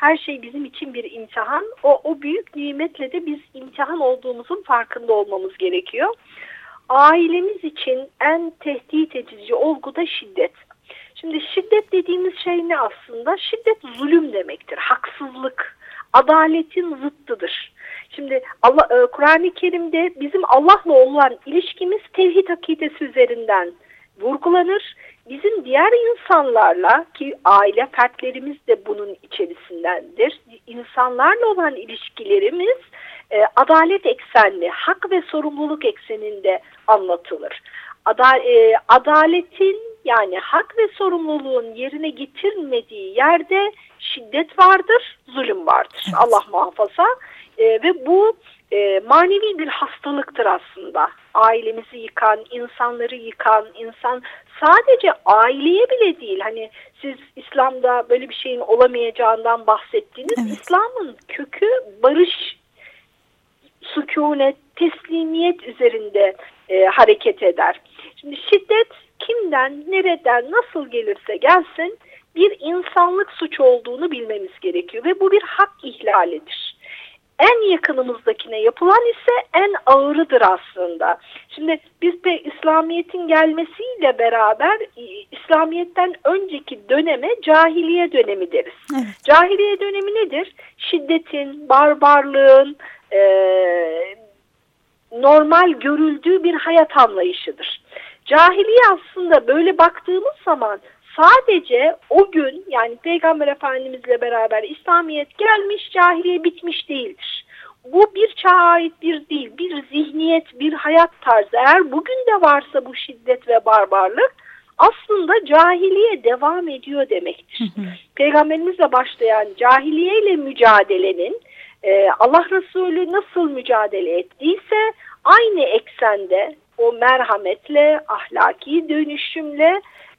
Her şey bizim için bir imtihan. O büyük nimetle de biz imtihan olduğumuzun farkında olmamız gerekiyor. Ailemiz için en tehdit edici olgu da şiddet. Şimdi şiddet dediğimiz şey ne aslında? Şiddet zulüm demektir, haksızlık, adaletin zıttıdır. Şimdi Kur'an-ı Kerim'de bizim Allah'la olan ilişkimiz tevhid akidesi üzerinden vurgulanır. Bizim diğer insanlarla, ki aile fertlerimiz de bunun içerisindendir, İnsanlarla olan ilişkilerimiz adalet eksenli, hak ve sorumluluk ekseninde anlatılır. Adaletin, yani hak ve sorumluluğun yerine getirilmediği yerde şiddet vardır, zulüm vardır. Evet. Allah muhafaza. Ve bu manevi bir hastalıktır aslında. Ailemizi yıkan, insanları yıkan, sadece aileye bile değil. Hani siz İslam'da böyle bir şeyin olamayacağından bahsettiniz. Evet. İslam'ın kökü barış, sükunet, teslimiyet üzerinde hareket eder. Şimdi şiddet kimden, nereden, nasıl gelirse gelsin bir insanlık suçu olduğunu bilmemiz gerekiyor ve bu bir hak ihlalidir. En yakınımızdakine yapılan ise en ağırıdır aslında. Şimdi biz de İslamiyet'in gelmesiyle beraber İslamiyet'ten önceki döneme cahiliye dönemi deriz. Evet. Cahiliye dönemi nedir? Şiddetin, barbarlığın normal görüldüğü bir hayat anlayışıdır. Cahiliye aslında böyle baktığımız zaman sadece o gün, yani Peygamber Efendimizle beraber İslamiyet gelmiş, cahiliye bitmiş değildir. Bu bir çağa ait bir değil, bir zihniyet, bir hayat tarzı. Eğer bugün de varsa bu şiddet ve barbarlık, aslında cahiliye devam ediyor demektir. Peygamberimizle başlayan cahiliyeyle mücadelenin Allah Resulü nasıl mücadele ettiyse aynı eksende o merhametle, ahlaki dönüşümle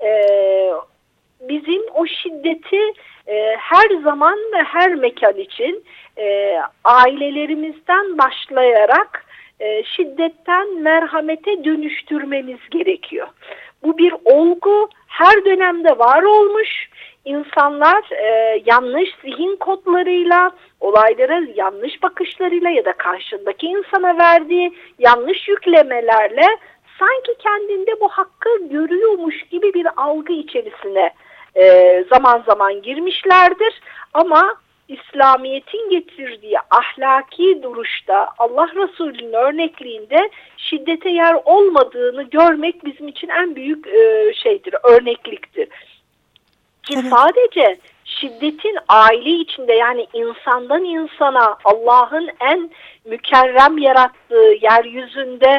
bizim o şiddeti her zaman ve her mekan için ailelerimizden başlayarak şiddetten merhamete dönüştürmemiz gerekiyor. Bu bir olgu, her dönemde var olmuş. İnsanlar yanlış zihin kodlarıyla, olaylara yanlış bakışlarıyla ya da karşındaki insana verdiği yanlış yüklemelerle sanki kendinde bu hakkı görüyormuş gibi bir algı içerisine zaman zaman girmişlerdir. Ama İslamiyet'in getirdiği ahlaki duruşta, Allah Resulü'nün örnekliğinde şiddete yer olmadığını görmek bizim için en büyük örnekliktir. Ki evet. Sadece şiddetin aile içinde, yani insandan insana, Allah'ın en mükerrem yarattığı yeryüzünde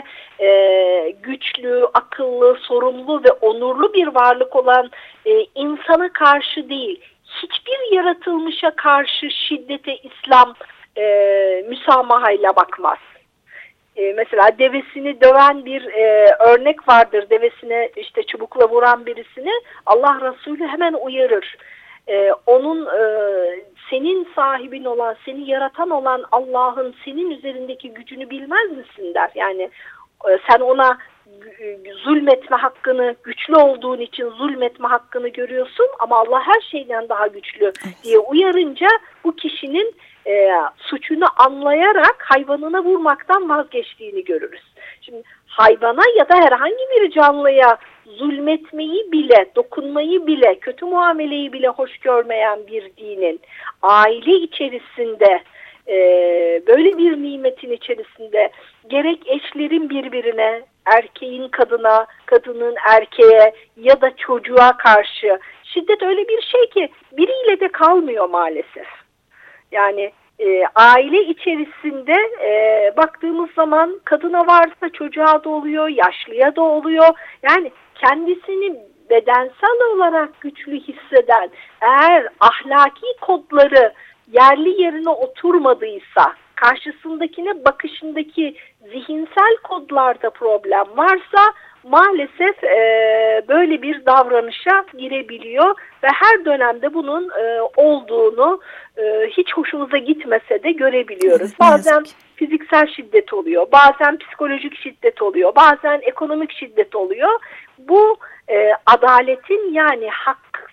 güçlü, akıllı, sorumlu ve onurlu bir varlık olan insana karşı değil, hiçbir yaratılmışa karşı şiddete İslam müsamahayla bakmaz. Mesela devesini döven bir örnek vardır. Devesine işte çubukla vuran birisini Allah Resulü hemen uyarır. Onun senin sahibin olan, seni yaratan olan Allah'ın senin üzerindeki gücünü bilmez misin der. Yani sen ona zulmetme hakkını, güçlü olduğun için zulmetme hakkını görüyorsun ama Allah her şeyden daha güçlü diye uyarınca bu kişinin suçunu anlayarak hayvanına vurmaktan vazgeçtiğini görürüz. Şimdi hayvana ya da herhangi bir canlıya zulmetmeyi bile, dokunmayı bile, kötü muameleyi bile hoş görmeyen bir dinin aile içerisinde, böyle bir nimetin içerisinde gerek eşlerin birbirine, erkeğin kadına, kadının erkeğe ya da çocuğa karşı şiddet öyle bir şey ki biriyle de kalmıyor maalesef. Yani aile içerisinde baktığımız zaman kadına varsa çocuğa da oluyor, yaşlıya da oluyor. Yani kendisini bedensel olarak güçlü hisseden, eğer ahlaki kodları yerli yerine oturmadıysa, karşısındakine bakışındaki zihinsel kodlarda problem varsa maalesef böyle bir davranışa girebiliyor ve her dönemde bunun olduğunu hiç hoşumuza gitmese de görebiliyoruz. Evet, bazen fiziksel şiddet oluyor, bazen psikolojik şiddet oluyor, bazen ekonomik şiddet oluyor. Bu adaletin, yani hak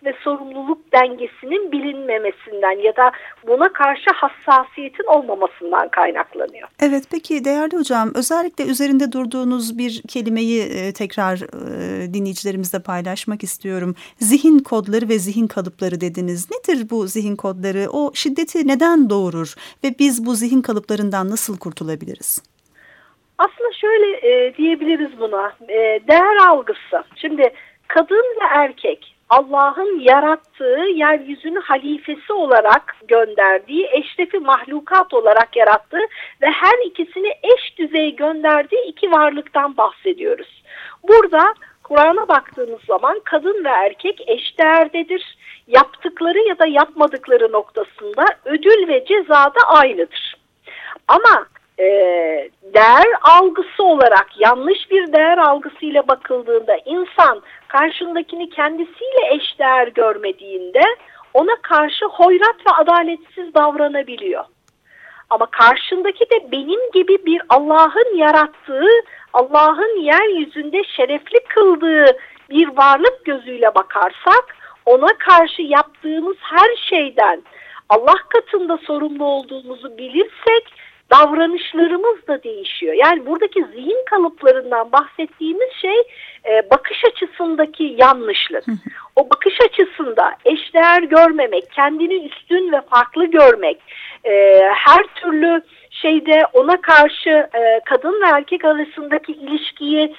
ve sorumluluk dengesinin bilinmemesinden ya da buna karşı hassasiyetin olmamasından kaynaklanıyor. Evet, peki değerli hocam, özellikle üzerinde durduğunuz bir kelimeyi tekrar dinleyicilerimizle paylaşmak istiyorum. Zihin kodları ve zihin kalıpları dediniz. Nedir bu zihin kodları? O şiddeti neden doğurur ve biz bu zihin kalıplarından nasıl kurtulabiliriz? Aslında şöyle diyebiliriz buna, değer algısı. Şimdi kadın ve erkek Allah'ın yarattığı, yeryüzünün halifesi olarak gönderdiği, eşrefi mahlukat olarak yarattığı ve her ikisini eş düzey gönderdiği iki varlıktan bahsediyoruz. Burada Kur'an'a baktığımız zaman kadın ve erkek eşdeğerdedir. Yaptıkları ya da yapmadıkları noktasında ödül ve ceza da aynıdır. Ama değer algısı olarak yanlış bir değer algısıyla bakıldığında insan karşındakini kendisiyle eşdeğer görmediğinde ona karşı hoyrat ve adaletsiz davranabiliyor. Ama karşındaki de benim gibi bir Allah'ın yarattığı, Allah'ın yeryüzünde şerefli kıldığı bir varlık gözüyle bakarsak ona karşı yaptığımız her şeyden Allah katında sorumlu olduğumuzu bilirsek davranışlarımız da değişiyor. Yani buradaki zihin kalıplarından bahsettiğimiz şey bakış açısındaki yanlışlık. O bakış açısında eşdeğer görmemek, kendini üstün ve farklı görmek, her türlü şeyde ona karşı kadın ve erkek arasındaki ilişkiyi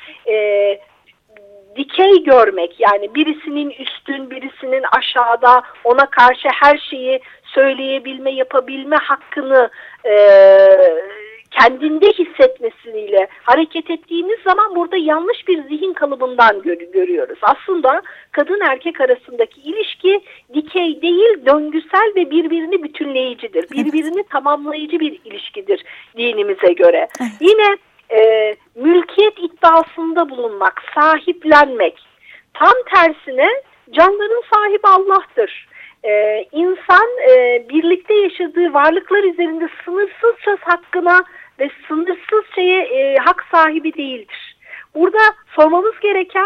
dikey görmek, yani birisinin üstün, birisinin aşağıda, ona karşı her şeyi söyleyebilme, yapabilme hakkını kendinde hissetmesiyle hareket ettiğimiz zaman burada yanlış bir zihin kalıbından görüyoruz. Aslında kadın erkek arasındaki ilişki dikey değil, döngüsel ve birbirini bütünleyicidir. Birbirini tamamlayıcı bir ilişkidir dinimize göre. Yine mülkiyet iddiasında bulunmak, sahiplenmek. Tam tersine canların sahibi Allah'tır. İnsan birlikte yaşadığı varlıklar üzerinde sınırsız söz hakkına ve sınırsız hak sahibi değildir. Burada sormamız gereken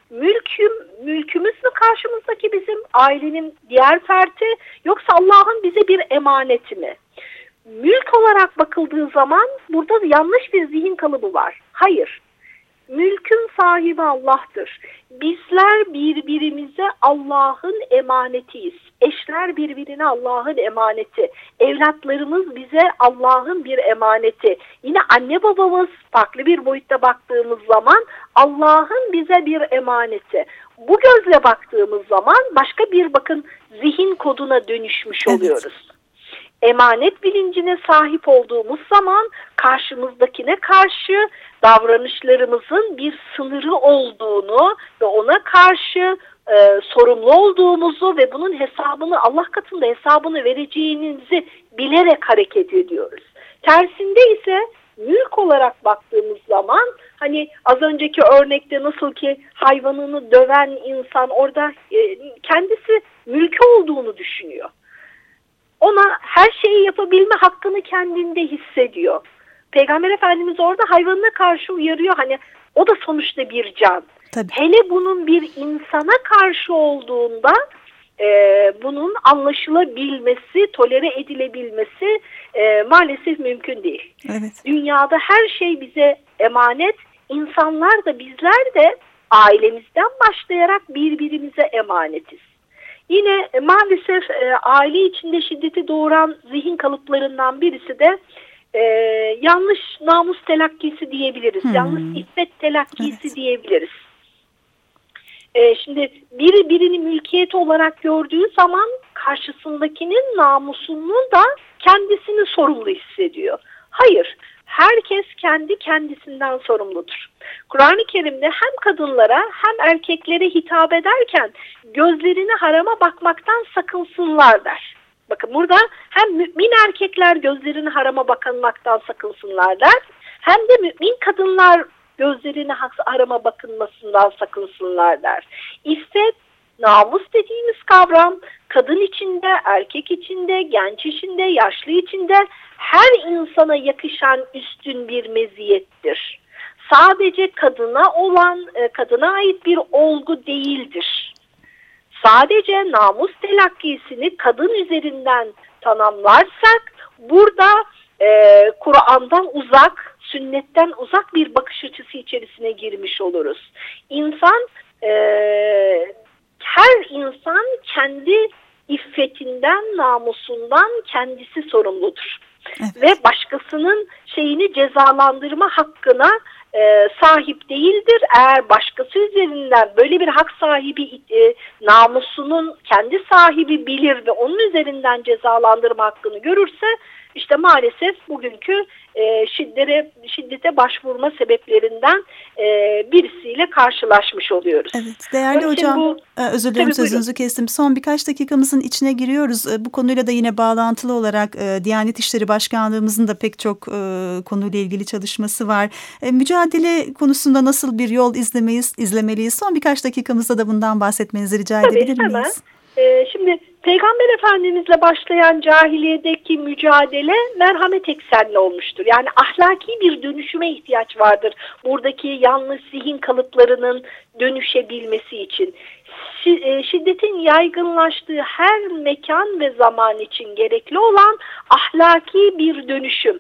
mülkümüz mü karşımızdaki bizim ailenin diğer ferti, yoksa Allah'ın bize bir emaneti mi? Mülk olarak bakıldığı zaman burada yanlış bir zihin kalıbı var. Hayır. Mülkün sahibi Allah'tır. Bizler birbirimize Allah'ın emanetiyiz. Eşler birbirine Allah'ın emaneti. Evlatlarımız bize Allah'ın bir emaneti. Yine anne babamız farklı bir boyutta baktığımız zaman Allah'ın bize bir emaneti. Bu gözle baktığımız zaman başka bir zihin koduna dönüşmüş oluyoruz. Emanet bilincine sahip olduğumuz zaman karşımızdakine karşı davranışlarımızın bir sınırı olduğunu ve ona karşı sorumlu olduğumuzu ve bunun hesabını Allah katında hesabını vereceğimizi bilerek hareket ediyoruz. Tersinde ise mülk olarak baktığımız zaman hani az önceki örnekte nasıl ki hayvanını döven insan orada kendisi mülkü olduğunu düşünüyor. Ona her şeyi yapabilme hakkını kendinde hissediyor. Peygamber Efendimiz orada hayvanına karşı uyarıyor. Hani o da sonuçta bir can. Tabii. Hele bunun bir insana karşı olduğunda bunun anlaşılabilmesi, tolere edilebilmesi maalesef mümkün değil. Evet. Dünyada her şey bize emanet. İnsanlar da bizler de ailemizden başlayarak birbirimize emanetiz. Yine maalesef aile içinde şiddeti doğuran zihin kalıplarından birisi de yanlış namus telakkisi diyebiliriz. Yanlış iffet telakkisi diyebiliriz. Şimdi birini mülkiyet olarak gördüğü zaman karşısındakinin namusunun da kendisini sorumlu hissediyor. Hayır, herkes kendi kendisinden sorumludur. Kur'an-ı Kerim'de hem kadınlara hem erkeklere hitap ederken gözlerini harama bakmaktan sakınsınlar der. Bakın burada hem mümin erkekler gözlerini harama bakınmaktan sakınsınlar der, hem de mümin kadınlar gözlerini harama bakınmasından sakınsınlar der. İffet, namus dediğimiz kavram kadın içinde, erkek içinde, genç içinde, yaşlı içinde her insana yakışan üstün bir meziyettir. Sadece kadına ait bir olgu değildir. sadece namus telakkisini kadın üzerinden tanımlarsak burada Kur'an'dan uzak, sünnetten uzak bir bakış açısı içerisine girmiş oluruz. Her insan kendi iffetinden, namusundan kendisi sorumludur. Evet. Ve başkasının cezalandırma hakkına sahip değildir. Eğer başkası üzerinden böyle bir hak sahibi namusunun kendi sahibi bilir ve onun üzerinden cezalandırma hakkını görürse işte maalesef bugünkü şiddete başvurma sebeplerinden birisiyle karşılaşmış oluyoruz. Evet, değerli hocam, özür dilerim sözünüzü kestim. Son birkaç dakikamızın içine giriyoruz. Bu konuyla da yine bağlantılı olarak Diyanet İşleri Başkanlığımızın da pek çok konuyla ilgili çalışması var. Mücadele konusunda nasıl bir yol izlemeliyiz? Son birkaç dakikamızda da bundan bahsetmenizi rica edebilir miyiz? Şimdi Peygamber Efendimizle başlayan cahiliyedeki mücadele merhamet eksenli olmuştur. Yani ahlaki bir dönüşüme ihtiyaç vardır. Buradaki yanlış zihin kalıplarının dönüşebilmesi için. Şiddetin yaygınlaştığı her mekan ve zaman için gerekli olan ahlaki bir dönüşüm.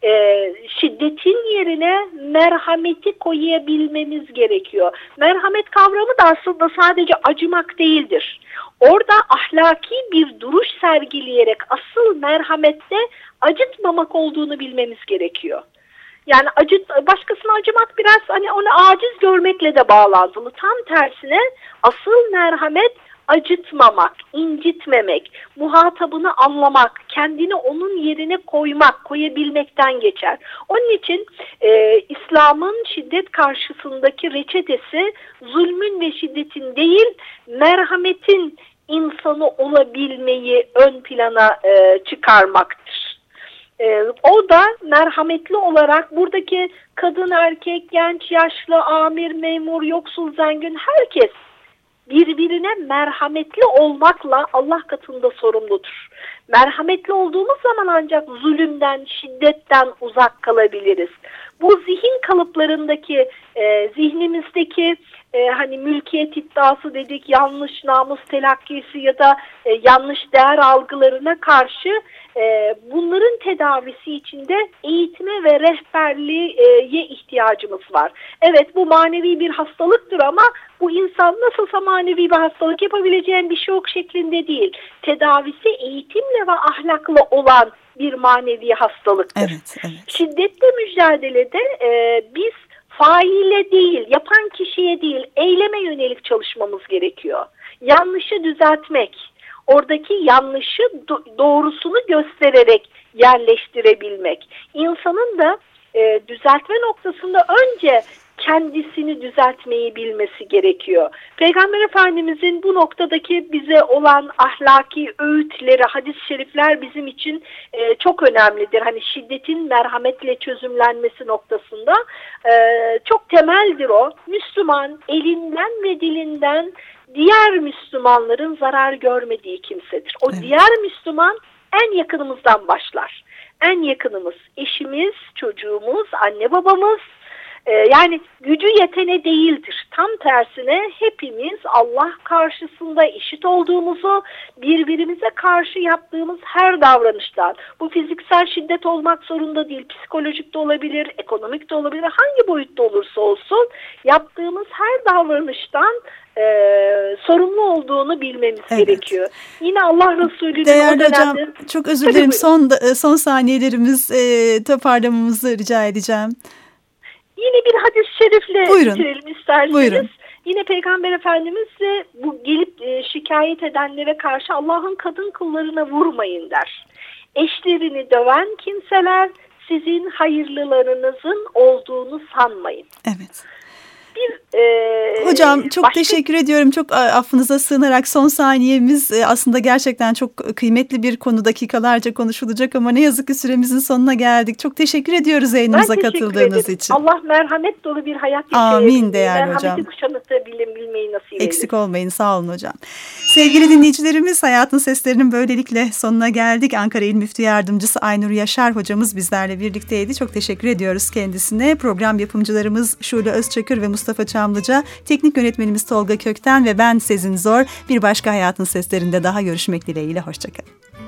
Şiddetin yerine merhameti koyabilmemiz gerekiyor. Merhamet kavramı da aslında sadece acımak değildir. Orada ahlaki bir duruş sergileyerek asıl merhamette acıtmamak olduğunu bilmemiz gerekiyor. Yani başkasına acımak biraz onu aciz görmekle de bağlantılı. Tam tersine asıl merhamet acıtmamak, incitmemek, muhatabını anlamak, kendini onun yerine koyabilmekten geçer. Onun için İslam'ın şiddet karşısındaki reçetesi zulmün ve şiddetin değil, merhametin insanı olabilmeyi ön plana çıkarmaktır. O da merhametli olarak buradaki kadın, erkek, genç, yaşlı, amir, memur, yoksul, zengin herkes birbirine merhametli olmakla Allah katında sorumludur. Merhametli olduğumuz zaman ancak zulümden, şiddetten uzak kalabiliriz. Bu zihin kalıplarındaki, zihnimizdeki mülkiyet iddiası dedik, yanlış namus telakkisi ya da yanlış değer algılarına karşı bunların tedavisi için de eğitime ve rehberliğe ihtiyacımız var. Evet, bu manevi bir hastalıktır ama bu insan nasılsa manevi bir hastalık yapabileceğin bir şey yok şeklinde değil. Tedavisi eğitimle ve ahlakla olan bir manevi hastalıktır. Evet, evet. Şiddetle mücadelede biz faile değil, yapan kişiye değil, eyleme yönelik çalışmamız gerekiyor. Yanlışı düzeltmek, oradaki yanlışı doğrusunu göstererek yerleştirebilmek. İnsanın da düzeltme noktasında önce kendisini düzeltmeyi bilmesi gerekiyor. Peygamber Efendimizin bu noktadaki bize olan ahlaki öğütleri, hadis-i şerifler bizim için çok önemlidir. Şiddetin merhametle çözümlenmesi noktasında çok temeldir o. Müslüman elinden ve dilinden diğer Müslümanların zarar görmediği kimsedir. O diğer Müslüman en yakınımızdan başlar. En yakınımız, eşimiz, çocuğumuz, anne babamız. Yani gücü yetene değildir. Tam tersine hepimiz Allah karşısında eşit olduğumuzu, birbirimize karşı yaptığımız her davranıştan, bu fiziksel şiddet olmak zorunda değil, psikolojik de olabilir, ekonomik de olabilir, hangi boyutta olursa olsun yaptığımız her davranıştan sorumlu olduğunu bilmemiz gerekiyor. Yine Allah Resulü'nün değerli hocam, çok özür dilerim, son saniyelerimiz toparlamamızı rica edeceğim. Yine bir hadis-i şerifle bitirelim isterseniz. Buyurun. Yine Peygamber Efendimiz de bu gelip şikayet edenlere karşı Allah'ın kadın kullarına vurmayın der. Eşlerini döven kimseler sizin hayırlılarınızın olduğunu sanmayın. Evet. Hocam çok teşekkür ediyorum. Çok affınıza sığınarak son saniyemiz aslında gerçekten çok kıymetli bir konu, dakikalarca konuşulacak ama ne yazık ki süremizin sonuna geldik. Çok teşekkür ediyoruz yayınımıza katıldığınız için. Allah merhamet dolu bir hayat yaşayabilmeyi, amin değerli hocam. Merhameti kuşanabilmeyi nasip eylesin. Eksik olmayın, sağ olun hocam. Sevgili dinleyicilerimiz, Hayatın Seslerinin böylelikle sonuna geldik. Ankara İl Müftü Yardımcısı Aynur Yaşar hocamız bizlerle birlikteydi. Çok teşekkür ediyoruz kendisine. Program yapımcılarımız Şule Özçakır ve Mustafa Çamlıca, teknik yönetmenimiz Tolga Kökten ve ben Sezin Zor. Bir başka Hayatın Seslerinde daha görüşmek dileğiyle. Hoşçakalın.